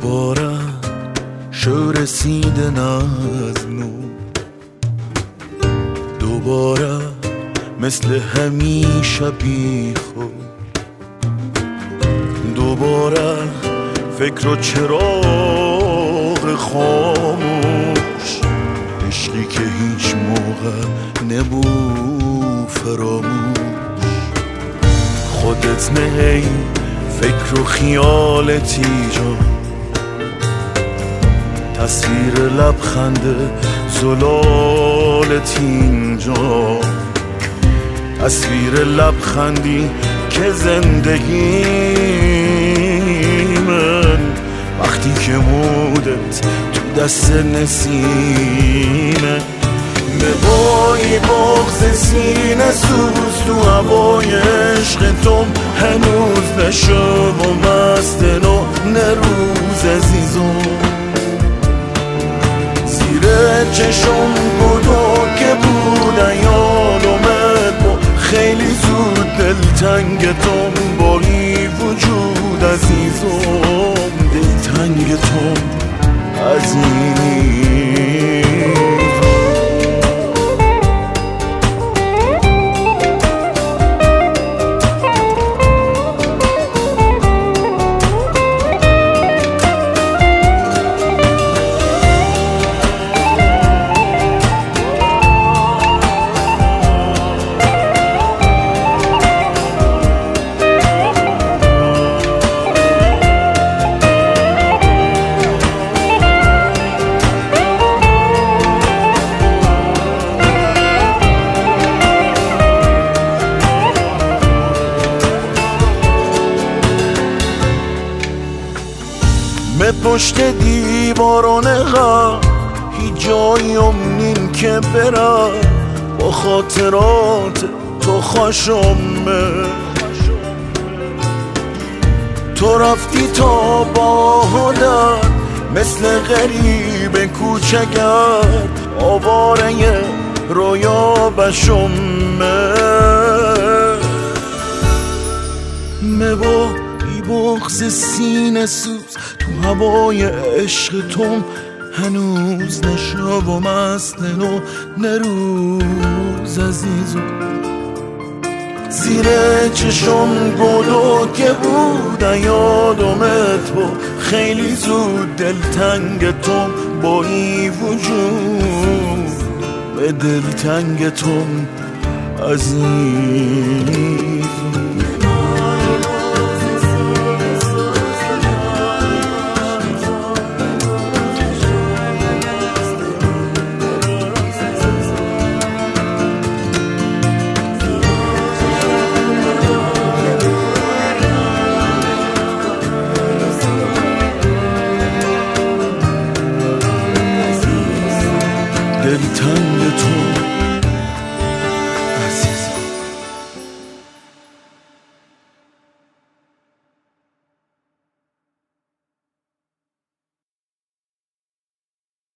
دوباره شو رسیدن از نو، دوباره مثل همیشه بی خود، دوباره فکر و چراغ خاموش، عشقی که هیچ موقع نبود فراموش. خودت نه فکر و خیالتی جا، تصویر لبخند زلالت اینجا، تصویر لبخندی که زندگی من وقتی که مودت تو دست نسیمه. بایی بغز سینه سوز تو هوای عشق توم، هنوز نشو و مست نو نروز عزیزم. زیر چشم بودو که بود یادمت با خیلی زود دلتنگ توم، با ای وجود عزیزم، دلتنگ توم عزیزم. به پشت دیواران غم هیچ جایم نیم که برم، با خاطرات تو خوشمه. تو رفتی تا باهدن مثل غریب کوچگر، آواره رویا بشمه. با بغز سینه سوز تو هوای عشق توم، هنوز نشو و مست نو نروز عزیزم. زیر چشم گلو که بود یادمت با خیلی زود دلتنگ توم، با ای وجود به دلتنگ توم عزیز.